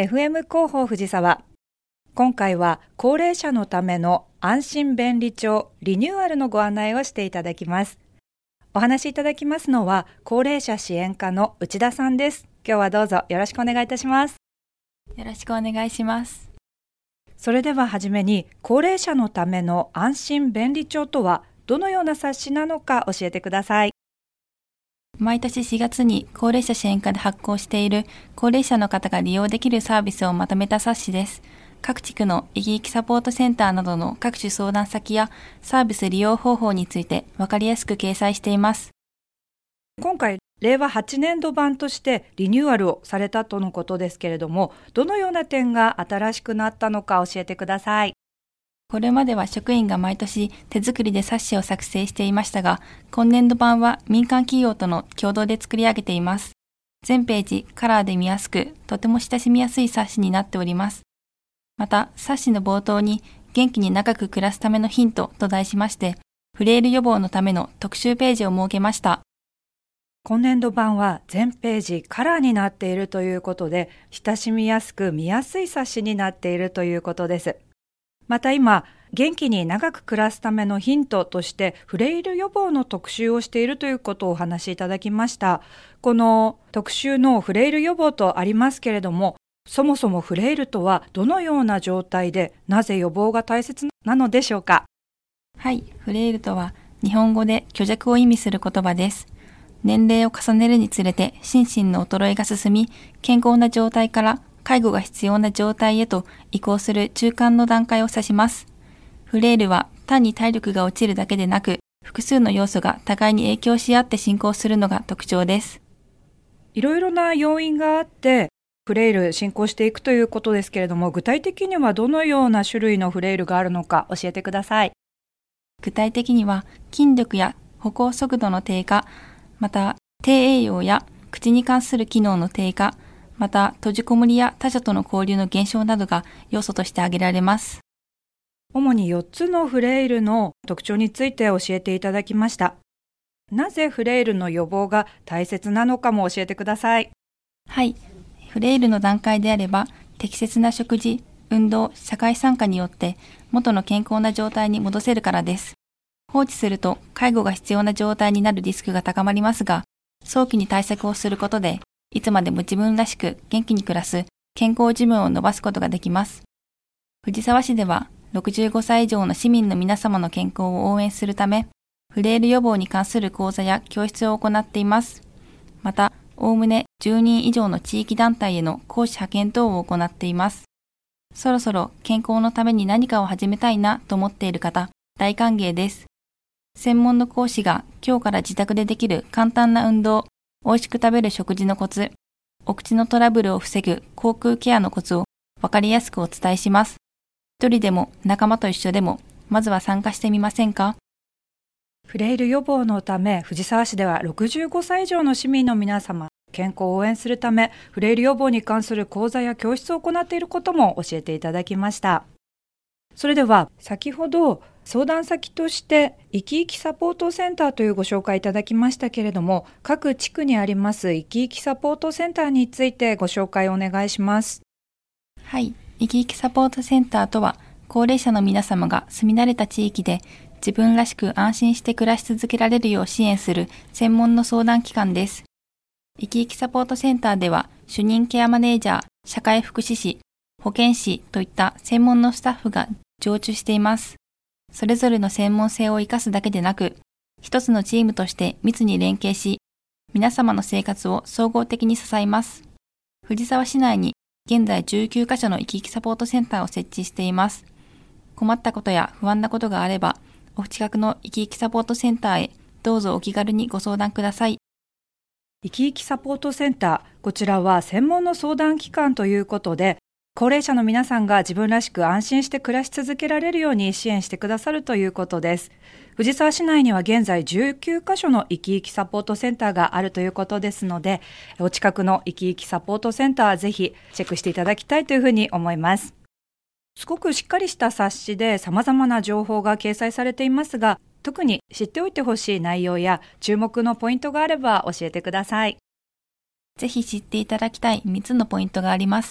FM 広報藤沢。今回は高齢者のための安心便利帳リニューアルのご案内をしていただきます。お話しいただきますのは高齢者支援課の内田さんです。今日はどうぞよろしくお願いいたします。 よろしくお願いします。 それでははじめに、高齢者のための安心便利帳とはどのような冊子なのか教えてください。 毎年4月に高齢者支援課で発行している高齢者の方が利用できるサービスをまとめた冊子です。各地区の生き生きサポートセンターなどの各種相談先やサービス利用方法について分かりやすく掲載しています。 今回、令和8年度版としてリニューアルをされたとのことですけれども、どのような点が新しくなったのか教えてください。 これまでは職員が毎年手作りで冊子を作成していましたが、今年度版は民間企業との共同で作り上げています。全ページカラーで見やすく、とても親しみやすい冊子になっております。また、冊子の冒頭に元気に長く暮らすためのヒントと題しまして、フレイル予防のための特集ページを設けました。 今年度版は全ページカラーになっているということで、親しみやすく見やすい冊子になっているということです。また今、元気に長く暮らすためのヒントとしてフレイル予防の特集をしているということをお話しいただきました。この特集のフレイル予防とありますけれども、そもそもフレイルとはどのような状態で、なぜ予防が大切なのでしょうか。 はい、フレイルとは日本語で虚弱を意味する言葉です。年齢を重ねるにつれて心身の衰えが進み、健康な状態から介護が必要な状態へと移行する中間の段階を指します。フレイルは単に体力が落ちるだけでなく、複数の要素が互いに影響し合って進行するのが特徴です。 いろいろな要因があって、フレイル進行していくということですけれども、具体的にはどのような種類のフレイルがあるのか教えてください。 具体的には筋力や歩行速度の低下、また低栄養や口に関する機能の低下、また閉じこもりや他者との交流の減少などが要素として挙げられます。 主に4つのフレイルの特徴について教えていただきました。なぜフレイルの予防が大切なのかも教えてください。 はい、フレイルの段階であれば適切な食事、運動、社会参加によって元の健康な状態に戻せるからです。放置すると介護が必要な状態になるリスクが高まりますが、早期に対策をすることでいつまでも自分らしく元気に暮らす健康寿命を伸ばすことができます。藤沢市では65歳以上の市民の皆様の健康を応援するため、フレイル予防に関する講座や教室を行っています。また、おおむね10人以上の地域団体への講師派遣等を行っています。そろそろ健康のために何かを始めたいなと思っている方、大歓迎です。専門の講師が今日から自宅でできる簡単な運動、美味しく食べる食事のコツ、お口のトラブルを防ぐ口腔ケアのコツを分かりやすくお伝えします。一人でも仲間と一緒でも、まずは参加してみませんか？ フレイル予防のため、藤沢市では65歳以上の市民の皆様、健康を応援するため、フレイル予防に関する講座や教室を行っていることも教えていただきました。それでは、先ほど相談先として生き生きサポートセンターというご紹介いただきましたけれども、各地区にあります生き生きサポートセンターについてご紹介お願いします。 はい、生き生きサポートセンターとは、高齢者の皆様が住み慣れた地域で自分らしく安心して暮らし続けられるよう支援する専門の相談機関です。生き生きサポートセンターでは、主任ケアマネージャー、社会福祉士、保健師といった専門のスタッフが常駐しています。それぞれの専門性を生かすだけでなく、一つのチームとして密に連携し、皆様の生活を総合的に支えます。藤沢市内に現在19カ所の生き生きサポートセンターを設置しています。困ったことや不安なことがあれば、お近くの生き生きサポートセンターへどうぞお気軽にご相談ください。 生き生きサポートセンター、こちらは専門の相談機関ということで、高齢者の皆さんが自分らしく安心して暮らし続けられるように支援してくださるということです。藤沢市内には現在19カ所の生き生きサポートセンターがあるということですので、お近くの生き生きサポートセンターぜひチェックしていただきたいというふうに思います。すごくしっかりした冊子で様々な情報が掲載されていますが、特に知っておいてほしい内容や注目のポイントがあれば教えてください。 ぜひ知っていただきたい3つのポイントがあります。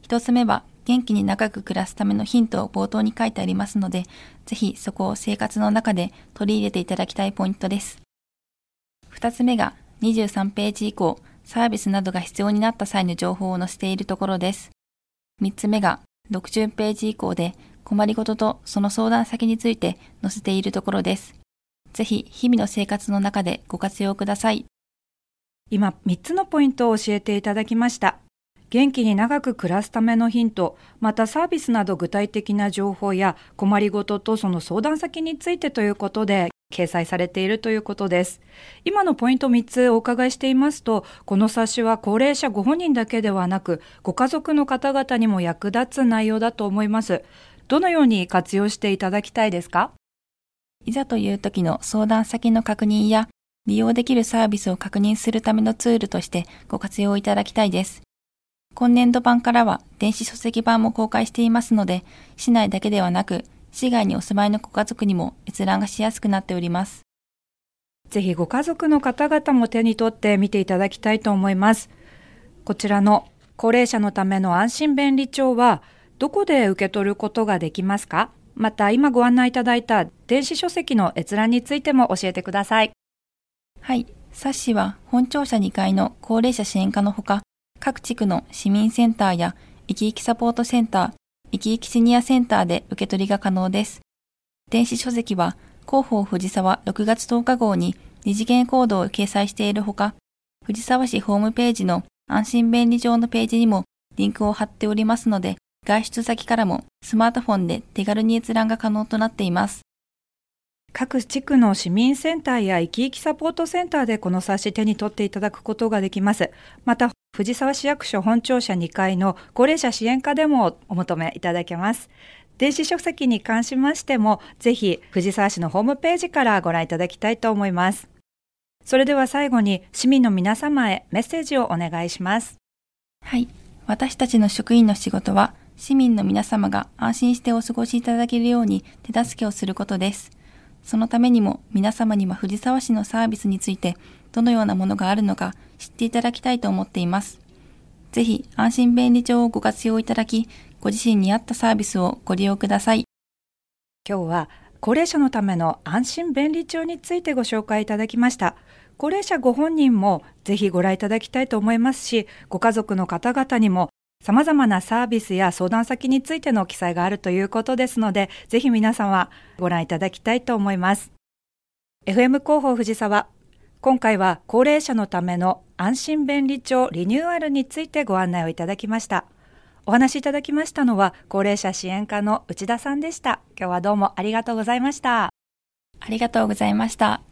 1つ目は元気に長く暮らすためのヒントを冒頭に書いてありますので、ぜひそこを生活の中で取り入れていただきたいポイントです。2つ目が23ページ以降、サービスなどが必要になった際の情報を載せているところです。3つ目が60ページ以降で困りごととその相談先について載せているところです。ぜひ日々の生活の中でご活用ください。 今3つのポイントを教えていただきました。元気に長く暮らすためのヒント、またサービスなど具体的な情報や困りごととその相談先についてということで掲載されているということです。今のポイント3つお伺いしていますと、この冊子は高齢者ご本人だけではなく、ご家族の方々にも役立つ内容だと思います。どのように活用していただきたいですか？ いざという時の相談先の確認や利用できるサービスを確認するためのツールとしてご活用いただきたいです。今年度版からは電子書籍版も公開していますので、市内だけではなく、市外にお住まいのご家族にも閲覧がしやすくなっております。 ぜひご家族の方々も手に取って見ていただきたいと思います。こちらの高齢者のための安心便利帳はどこで受け取ることができますか？また今ご案内いただいた電子書籍の閲覧についても教えてください。 はい、冊子は本庁舎2階の高齢者支援課のほか、各地区の市民センターや生き生きサポートセンター、生き生きシニアセンターで受け取りが可能です。電子書籍は広報藤沢6月10日号に二次元コードを掲載しているほか、藤沢市ホームページの安心便利帳のページにもリンクを貼っておりますので、外出先からもスマートフォンで手軽に閲覧が可能となっています。 各地区の市民センターや生き生きサポートセンターでこの冊子手に取っていただくことができます。また藤沢市役所本庁舎2階の高齢者支援課でもお求めいただけます。電子書籍に関しましてもぜひ藤沢市のホームページからご覧いただきたいと思います。それでは最後に市民の皆様へメッセージをお願いします。 はい、私たちの職員の仕事は市民の皆様が安心してお過ごしいただけるように手助けをすることです。そのためにも皆様には藤沢市のサービスについてどのようなものがあるのか知っていただきたいと思っています。ぜひ安心便利帳をご活用いただき、ご自身に合ったサービスをご利用ください。 今日は高齢者のための安心便利帳についてご紹介いただきました。高齢者ご本人もぜひご覧いただきたいと思いますし、ご家族の方々にも様々なサービスや相談先についての記載があるということですので、ぜひ皆様ご覧いただきたいと思います。FM 広報藤沢、今回は高齢者のための安心便利帳リニューアルについてご案内をいただきました。お話しいただきましたのは高齢者支援課の内田さんでした。今日はどうもありがとうございました。 ありがとうございました。